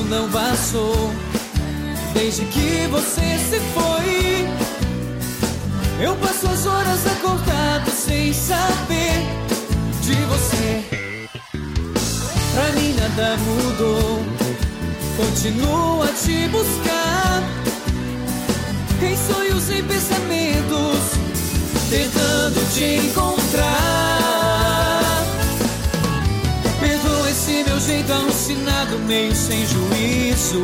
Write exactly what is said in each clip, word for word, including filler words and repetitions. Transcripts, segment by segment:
não passou desde que você se foi. Eu passo as horas acordado sem saber de você. Pra mim nada mudou, continuo a te buscar em sonhos e pensamentos, tentando te encontrar. Perdoa esse meu jeito alucinado, meio sem juízo.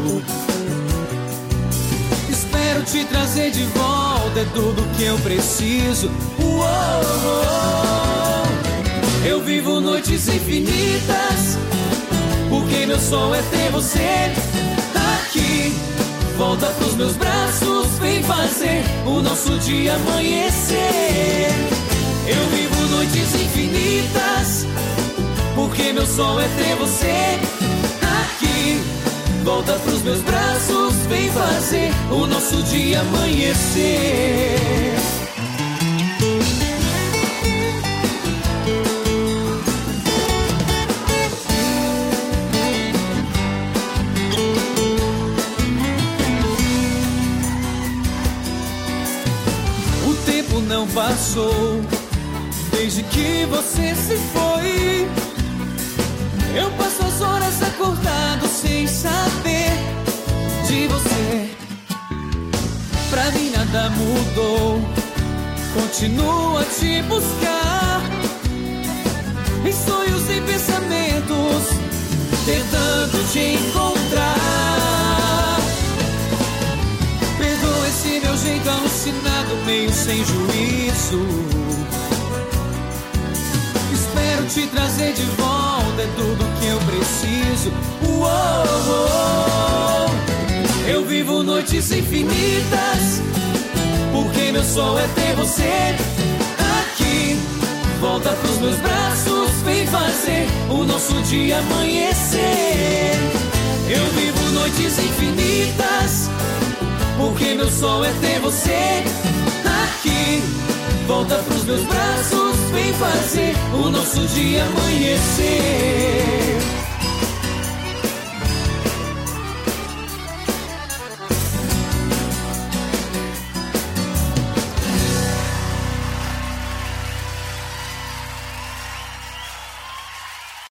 Espero te trazer de volta, é tudo que eu preciso. Uou, eu vivo noites infinitas, porque meu sonho é ter você aqui. Volta pros meus braços, vem fazer o nosso dia amanhecer. Eu vivo noites infinitas, porque meu sonho é ter você aqui. Volta pros meus braços, vem fazer o nosso dia amanhecer. O tempo não passou desde que você se foi. Eu passo as horas acordado sem saber de você. Pra mim nada mudou, continuo a te buscar em sonhos e pensamentos, tentando te encontrar. Perdoa esse meu jeito alucinado, meio sem juízo. Espero te trazer de volta, é tudo que eu preciso. Uou, eu vivo noites infinitas, porque meu sonho é ter você aqui. Volta pros meus braços, vem fazer o nosso dia amanhecer. Eu vivo noites infinitas, porque meu sonho é ter você aqui. Volta pros meus braços, vem fazer o nosso dia amanhecer.